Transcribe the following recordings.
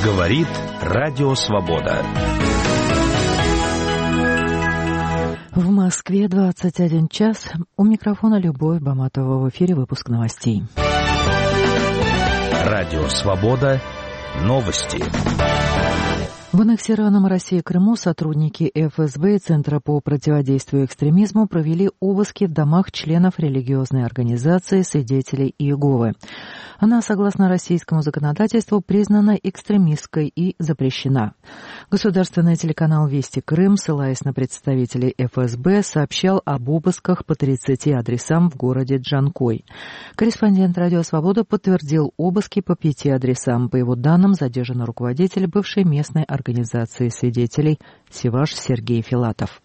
Говорит Радио Свобода. В Москве 21 час. У микрофона Любовь Баматова. В эфире выпуск новостей. Радио Свобода. Новости. В аннексированном России Крыму сотрудники ФСБ и Центра по противодействию экстремизму провели обыски в домах членов религиозной организации «Свидетелей Иеговы». Она, согласно российскому законодательству, признана экстремистской и запрещена. Государственный телеканал «Вести Крым», ссылаясь на представителей ФСБ, сообщал об обысках по 30 адресам в городе Джанкой. Корреспондент «Радио Свобода» подтвердил обыски по 5 адресам. По его данным, задержан руководитель бывшей местной организации свидетелей Севаш Сергей Филатов.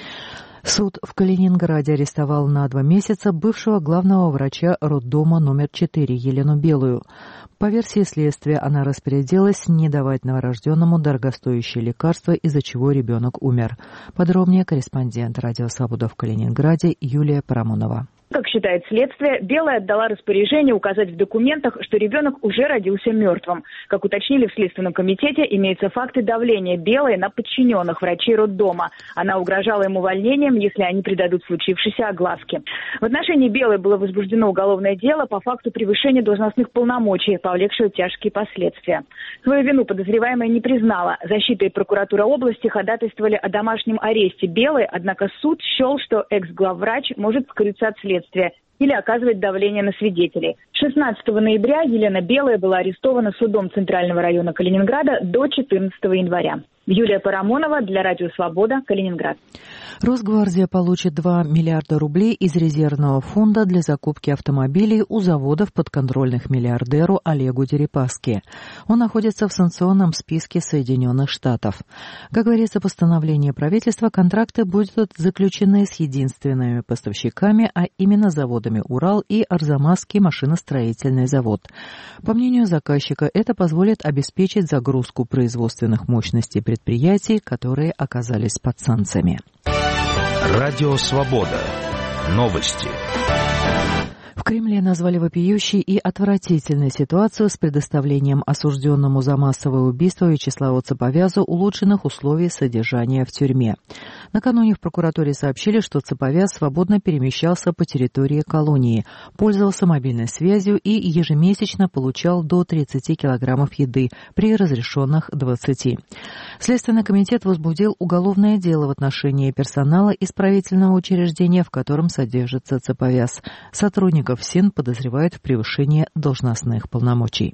Суд в Калининграде арестовал на 2 месяца бывшего главного врача роддома номер 4 Елену Белую. По версии следствия, она распорядилась не давать новорожденному дорогостоящие лекарства, из-за чего ребенок умер. Подробнее корреспондент «Радио Свобода» в Калининграде Юлия Парамонова. Как считает следствие, Белая отдала распоряжение указать в документах, что ребенок уже родился мертвым. Как уточнили в Следственном комитете, имеются факты давления Белой на подчиненных врачей роддома. Она угрожала им увольнением, если они придадут случившейся огласке. В отношении Белой было возбуждено уголовное дело по факту превышения должностных полномочий, повлекшего тяжкие последствия. Свою вину подозреваемая не признала. Защита и прокуратура области ходатайствовали о домашнем аресте Белой, однако суд счел, что экс-главврач может скрыться от следствия или оказывать давление на свидетелей. 16 ноября Елена Белая была арестована судом Центрального района Калининграда до 14 января. Юлия Парамонова для Радио Свобода, Калининград. Росгвардия получит 2 миллиарда рублей из резервного фонда для закупки автомобилей у заводов, подконтрольных миллиардеру Олегу Дерипаске. Он находится в санкционном списке Соединенных Штатов. Как говорится в постановлении правительства, контракты будут заключены с единственными поставщиками, а именно заводами «Урал» и Арзамасский машиностроительный завод. По мнению заказчика, это позволит обеспечить загрузку производственных мощностей предприятий, которые оказались под санкциями. Радио Свобода. Новости. В Кремле назвали вопиющей и отвратительной ситуацию с предоставлением осужденному за массовое убийство Вячеславу Цаповязу улучшенных условий содержания в тюрьме. Накануне в прокуратуре сообщили, что Цаповяз свободно перемещался по территории колонии, пользовался мобильной связью и ежемесячно получал до 30 килограммов еды при разрешенных 20. Следственный комитет возбудил уголовное дело в отношении персонала исправительного учреждения, в котором содержится Цаповяз. Сотрудников СИН подозревают в превышении должностных полномочий.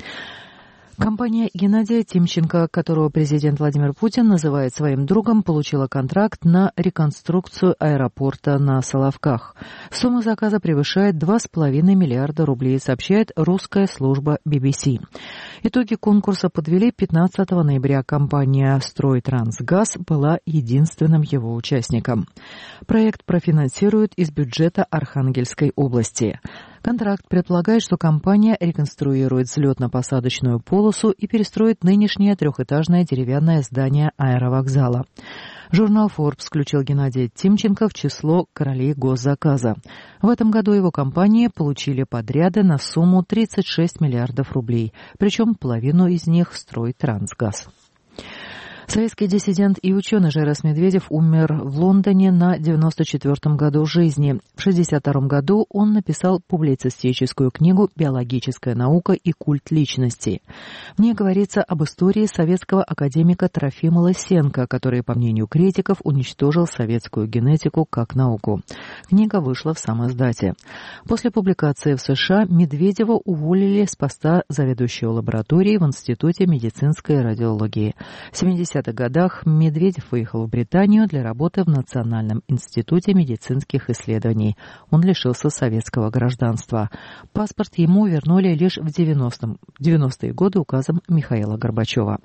Компания Геннадия Тимченко, которого президент Владимир Путин называет своим другом, получила контракт на реконструкцию аэропорта на Соловках. Сумма заказа превышает 2,5 миллиарда рублей, сообщает русская служба BBC. Итоги конкурса подвели 15 ноября. Компания «Стройтрансгаз» была единственным его участником. Проект профинансируют из бюджета Архангельской области. Контракт предполагает, что компания реконструирует взлетно-посадочную полосу и перестроит нынешнее трехэтажное деревянное здание аэровокзала. Журнал Forbes включил Геннадия Тимченко в число королей госзаказа. В этом году его компании получили подряды на сумму 36 миллиардов рублей, причем половину из них строит Трансгаз. Советский диссидент и ученый Жайрас Медведев умер в Лондоне на 94-м году жизни. В 62-м году он написал публицистическую книгу «Биологическая наука и культ личности». В ней говорится об истории советского академика Трофима Лысенко, который, по мнению критиков, уничтожил советскую генетику как науку. Книга вышла в самоиздате. После публикации в США Медведева уволили с поста заведующего лабораторией в Институте медицинской радиологии. В 70-х годах Медведев выехал в Британию для работы в Национальном институте медицинских исследований. Он лишился советского гражданства. Паспорт ему вернули лишь в 90-е годы указом Михаила Горбачева.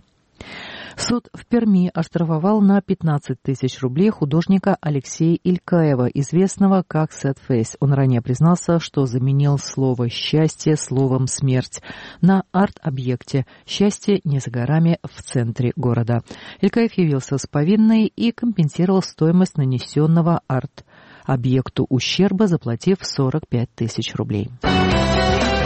Суд в Перми оштрафовал на 15 тысяч рублей художника Алексея Илькаева, известного как Сэдфейс. Он ранее признался, что заменил слово «счастье» словом «смерть» на арт-объекте «Счастье не за горами» в центре города. Илькаев явился с повинной и компенсировал стоимость нанесенного арт-объекту ущерба, заплатив 45 тысяч рублей.